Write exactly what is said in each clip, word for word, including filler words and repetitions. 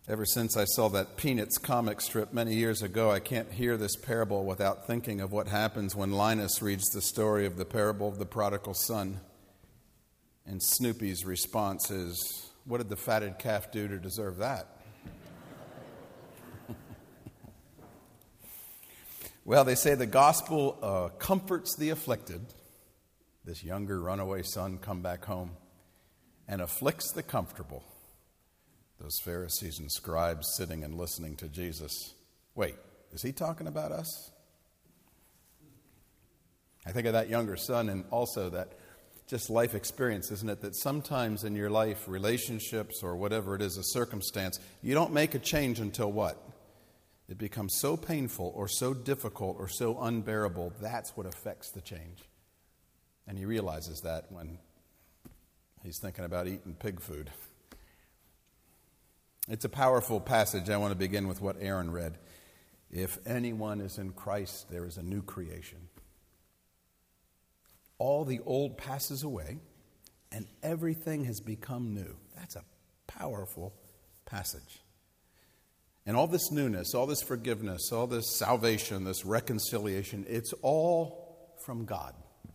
Ever since I saw that Peanuts comic strip many years ago, I can't hear this parable without thinking of what happens when Linus reads the story of the parable of the prodigal son. And Snoopy's response is, "What did the fatted calf do to deserve that?" Well, they say the gospel uh, comforts the afflicted. This younger runaway son come back home, and afflicts the comfortable. Those Pharisees and scribes sitting and listening to Jesus. Wait, is he talking about us? I think of that younger son, and also that just life experience, isn't it? That sometimes in your life, relationships or whatever it is, a circumstance, you don't make a change until what? It becomes so painful or so difficult or so unbearable. That's what affects the change. And he realizes that when he's thinking about eating pig food. It's a powerful passage. I want to begin with what Aaron read. If anyone is in Christ, there is a new creation. All the old passes away, and everything has become new. That's a powerful passage. And all this newness, all this forgiveness, all this salvation, this reconciliation, it's all from God.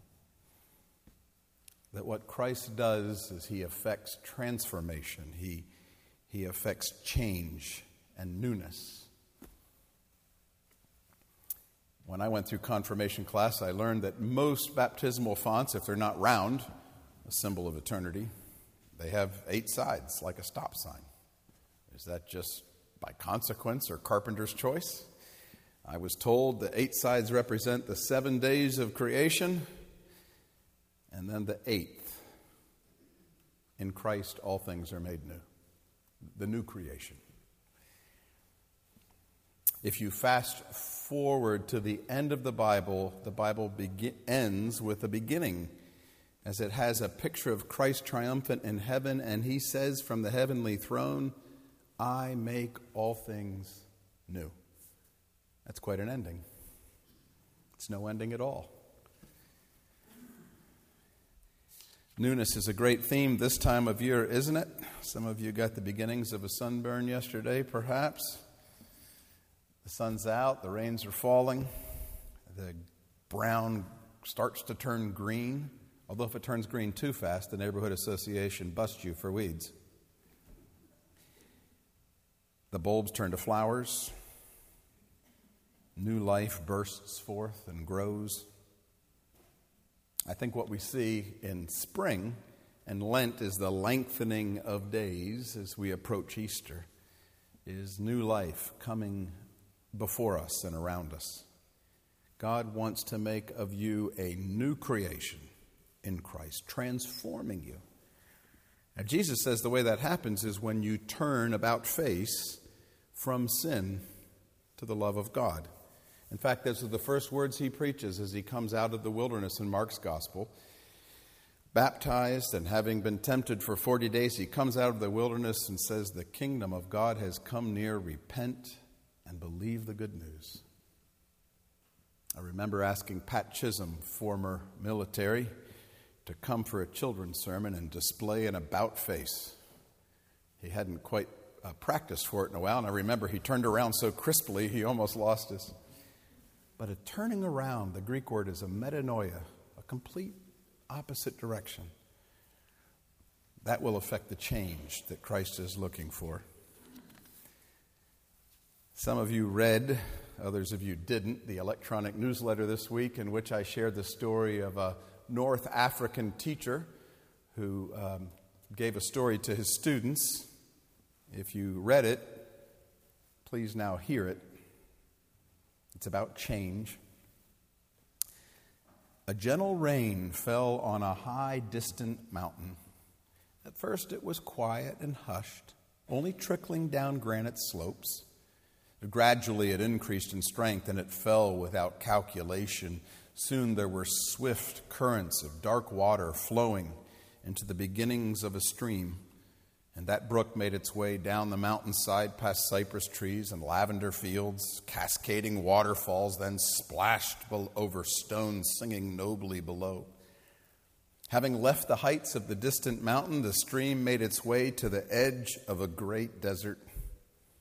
That what Christ does is he affects transformation. He He affects change and newness. When I went through confirmation class, I learned that most baptismal fonts, if they're not round, a symbol of eternity, they have eight sides, like a stop sign. Is that just by consequence or carpenter's choice? I was told the eight sides represent the seven days of creation, and then the eighth. In Christ, all things are made new. The new creation. If you fast forward to the end of the Bible, the Bible begin, ends with a beginning, as it has a picture of Christ triumphant in heaven, and he says from the heavenly throne, "I make all things new." That's quite an ending. It's no ending at all. Newness is a great theme this time of year, isn't it? Some of you got the beginnings of a sunburn yesterday, perhaps. The sun's out, the rains are falling, the brown starts to turn green. Although if it turns green too fast, the neighborhood association busts you for weeds. The bulbs turn to flowers. New life bursts forth and grows. I think what we see in spring and Lent is the lengthening of days as we approach Easter, is new life coming before us and around us. God wants to make of you a new creation in Christ, transforming you. Now, Jesus says the way that happens is when you turn about face from sin to the love of God. In fact, those are the first words he preaches as he comes out of the wilderness in Mark's gospel. Baptized and having been tempted for forty days, he comes out of the wilderness and says, "The kingdom of God has come near. Repent and believe the good news." I remember asking Pat Chisholm, former military, to come for a children's sermon and display an about face. He hadn't quite uh, practiced for it in a while, and I remember he turned around so crisply he almost lost his. But a turning around, the Greek word is a metanoia, a complete opposite direction. That will affect the change that Christ is looking for. Some of you read, others of you didn't, the electronic newsletter this week in which I shared the story of a North African teacher who um, gave a story to his students. If you read it, please now hear it. It's about change. A gentle rain fell on a high, distant mountain. At first it was quiet and hushed, only trickling down granite slopes. Gradually it increased in strength, and it fell without calculation. Soon there were swift currents of dark water flowing into the beginnings of a stream. And that brook made its way down the mountainside past cypress trees and lavender fields. Cascading waterfalls then splashed over stones, singing nobly below. Having left the heights of the distant mountain, the stream made its way to the edge of a great desert.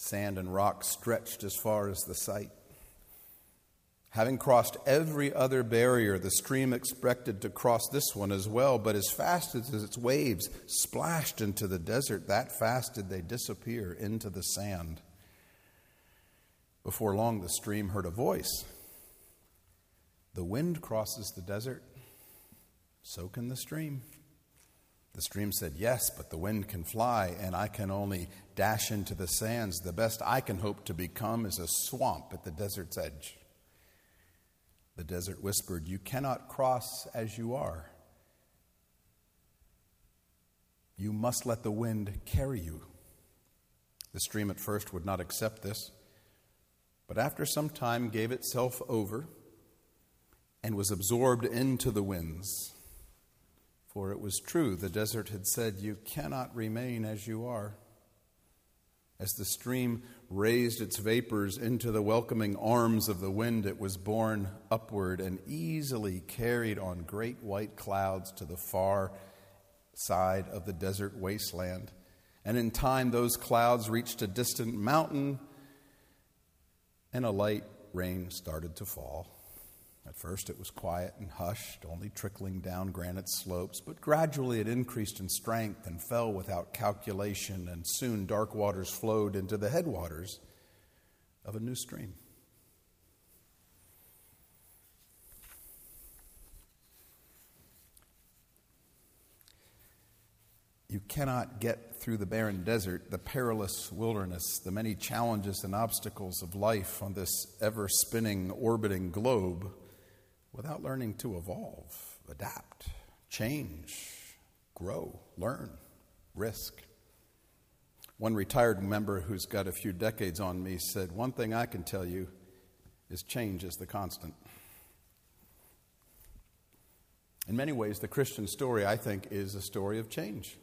Sand and rock stretched as far as the sight. Having crossed every other barrier, the stream expected to cross this one as well, but as fast as its waves splashed into the desert, that fast did they disappear into the sand. Before long, the stream heard a voice. The wind crosses the desert, so can the stream. The stream said, yes, but the wind can fly, and I can only dash into the sands. The best I can hope to become is a swamp at the desert's edge. The desert whispered, you cannot cross as you are. You must let the wind carry you. The stream at first would not accept this, but after some time gave itself over and was absorbed into the winds. For it was true, the desert had said, you cannot remain as you are. As the stream raised its vapors into the welcoming arms of the wind, it was borne upward and easily carried on great white clouds to the far side of the desert wasteland. And in time, those clouds reached a distant mountain, and a light rain started to fall. At first it was quiet and hushed, only trickling down granite slopes, but gradually it increased in strength and fell without calculation, and soon dark waters flowed into the headwaters of a new stream. You cannot get through the barren desert, the perilous wilderness, the many challenges and obstacles of life on this ever-spinning, orbiting globe without learning to evolve, adapt, change, grow, learn, risk. One retired member who's got a few decades on me said, one thing I can tell you is change is the constant. In many ways, the Christian story, I think, is a story of change.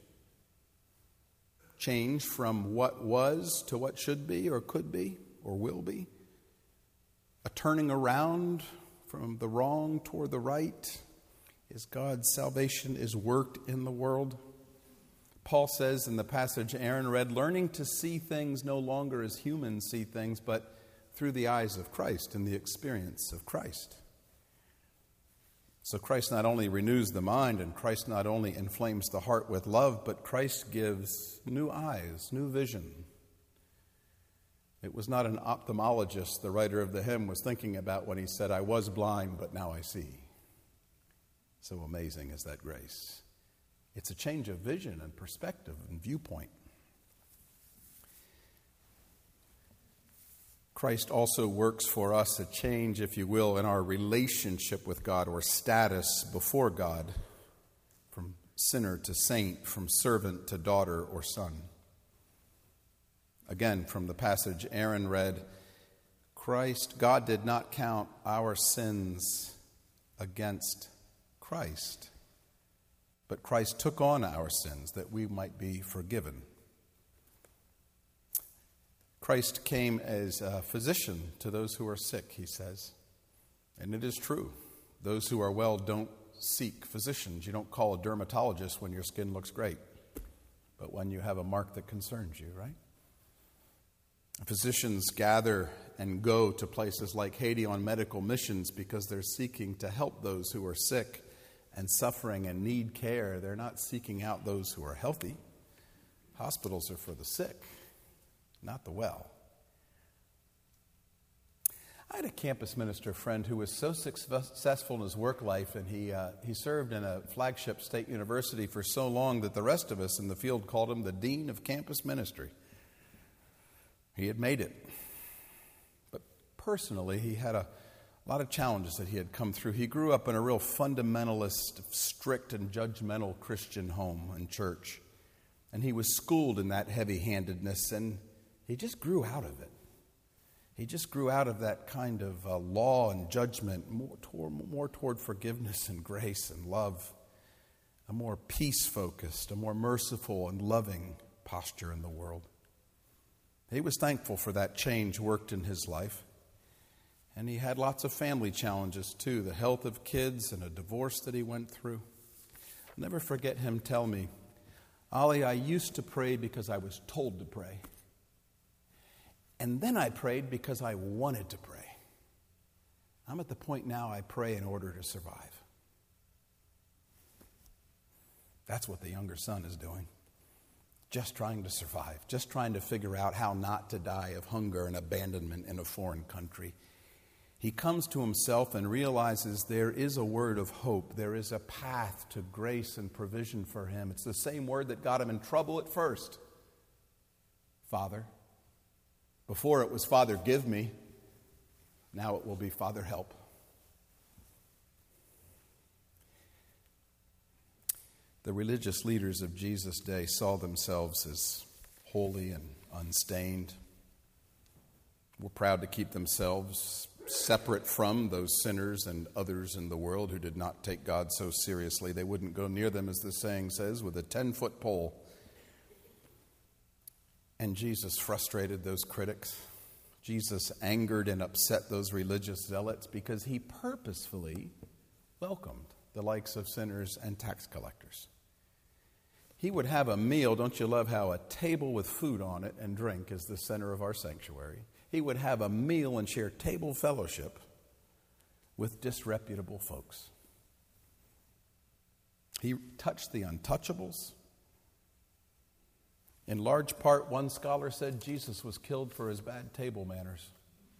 Change from what was to what should be or could be or will be. A turning around from the wrong toward the right, as God's salvation is worked in the world. Paul says in the passage Aaron read, learning to see things no longer as humans see things, but through the eyes of Christ and the experience of Christ. So Christ not only renews the mind, and Christ not only inflames the heart with love, but Christ gives new eyes, new vision. It was not an ophthalmologist the writer of the hymn was thinking about when he said, I was blind, but now I see. So amazing is that grace. It's a change of vision and perspective and viewpoint. Christ also works for us a change, if you will, in our relationship with God or status before God, from sinner to saint, from servant to daughter or son. Again, from the passage Aaron read, Christ, God did not count our sins against Christ, but Christ took on our sins that we might be forgiven. Christ came as a physician to those who are sick, he says. And it is true. Those who are well don't seek physicians. You don't call a dermatologist when your skin looks great, but when you have a mark that concerns you, right? Physicians gather and go to places like Haiti on medical missions because they're seeking to help those who are sick and suffering and need care. They're not seeking out those who are healthy. Hospitals are for the sick, not the well. I had a campus minister friend who was so successful in his work life, and he uh, he served in a flagship state university for so long that the rest of us in the field called him the dean of campus ministry. He had made it. But personally, he had a lot of challenges that he had come through. He grew up in a real fundamentalist, strict and judgmental Christian home and church. And he was schooled in that heavy-handedness, and he just grew out of it. He just grew out of that kind of uh, law and judgment, more toward, more toward forgiveness and grace and love, a more peace-focused, a more merciful and loving posture in the world. He was thankful for that change worked in his life. And he had lots of family challenges too, the health of kids and a divorce that he went through. I'll never forget him tell me, Ollie, I used to pray because I was told to pray. And then I prayed because I wanted to pray. I'm at the point now I pray in order to survive. That's what the younger son is doing. Just trying to survive. Just trying to figure out how not to die of hunger and abandonment in a foreign country. He comes to himself and realizes there is a word of hope. There is a path to grace and provision for him. It's the same word that got him in trouble at first. Father. Before it was, Father, give me. Now it will be, Father, help. The religious leaders of Jesus' day saw themselves as holy and unstained. Were proud to keep themselves separate from those sinners and others in the world who did not take God so seriously. They wouldn't go near them, as the saying says, with a ten-foot pole. And Jesus frustrated those critics. Jesus angered and upset those religious zealots because he purposefully welcomed the likes of sinners and tax collectors. He would have a meal. Don't you love how a table with food on it and drink is the center of our sanctuary? He would have a meal and share table fellowship with disreputable folks. He touched the untouchables. In large part, one scholar said Jesus was killed for his bad table manners.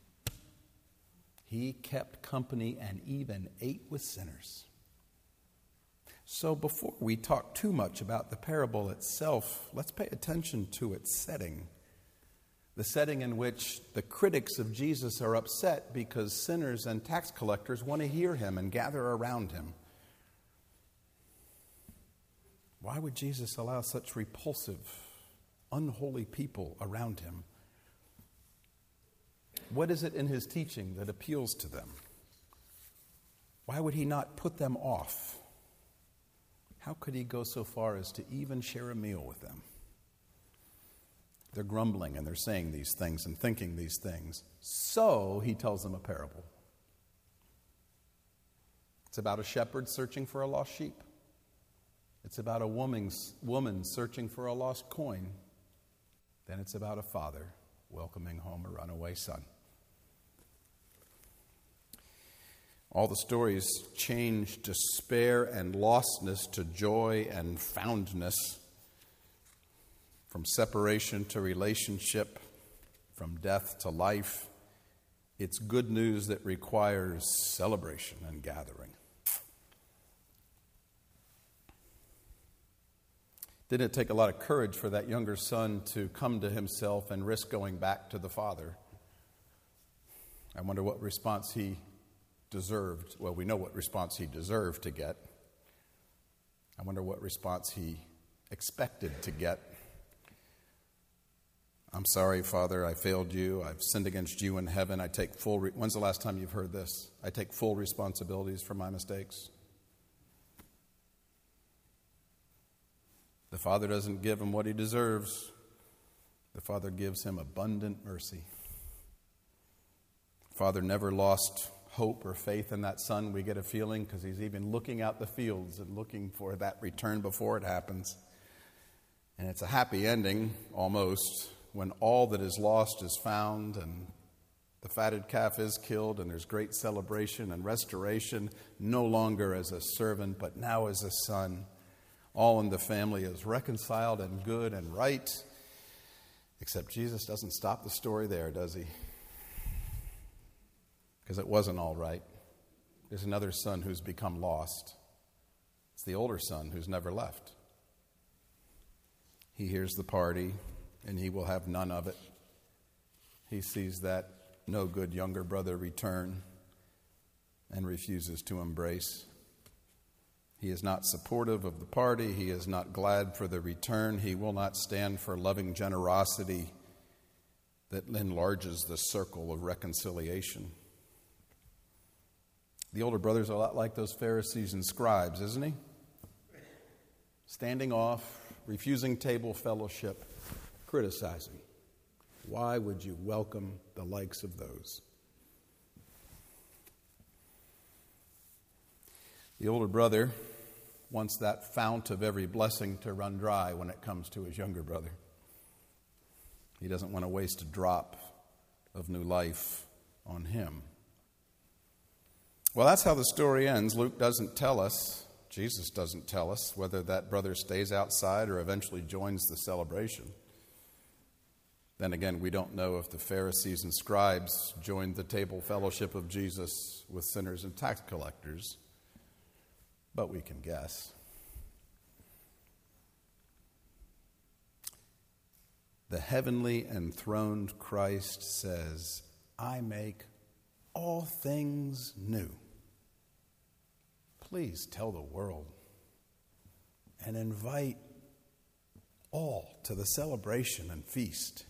He kept company and even ate with sinners. So before we talk too much about the parable itself, let's pay attention to its setting. The setting in which the critics of Jesus are upset because sinners and tax collectors want to hear him and gather around him. Why would Jesus allow such repulsive, unholy people around him? What is it in his teaching that appeals to them? Why would he not put them off? How could he go so far as to even share a meal with them? They're grumbling and they're saying these things and thinking these things. So he tells them a parable. It's about a shepherd searching for a lost sheep. It's about a woman's, woman searching for a lost coin. Then it's about a father welcoming home a runaway son. All the stories change despair and lostness to joy and foundness, from separation to relationship, from death to life. It's good news that requires celebration and gathering. Didn't it take a lot of courage for that younger son to come to himself and risk going back to the father? I wonder what response he deserved. Well, we know what response he deserved to get. I wonder what response he expected to get. I'm sorry, Father, I failed you. I've sinned against you in heaven. I take full... Re- When's the last time you've heard this? I take full responsibilities for my mistakes. The Father doesn't give him what he deserves. The Father gives him abundant mercy. The Father never lost hope or faith in that son. We get a feeling because he's even looking out the fields and looking for that return before it happens. And it's a happy ending, almost, when all that is lost is found and the fatted calf is killed and there's great celebration and restoration, no longer as a servant, but now as a son. All in the family is reconciled and good and right. Except Jesus doesn't stop the story there, does he? Because it wasn't all right. There's another son who's become lost. It's the older son who's never left. He hears the party, and he will have none of it. He sees that no good younger brother return and refuses to embrace. He is not supportive of the party. He is not glad for the return. He will not stand for loving generosity that enlarges the circle of reconciliation. The older brother's a lot like those Pharisees and scribes, isn't he? Standing off, refusing table fellowship, criticizing. Why would you welcome the likes of those? The older brother wants that fount of every blessing to run dry when it comes to his younger brother. He doesn't want to waste a drop of new life on him. Well, that's how the story ends. Luke doesn't tell us, Jesus doesn't tell us, whether that brother stays outside or eventually joins the celebration. Then again, we don't know if the Pharisees and scribes joined the table fellowship of Jesus with sinners and tax collectors, but we can guess. The heavenly enthroned Christ says, I make all things new. Please tell the world and invite all to the celebration and feast.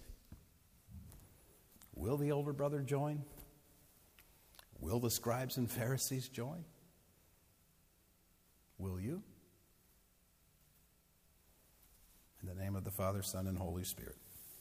Will the older brother join? Will the scribes and Pharisees join? Will you? In the name of the Father, Son, and Holy Spirit.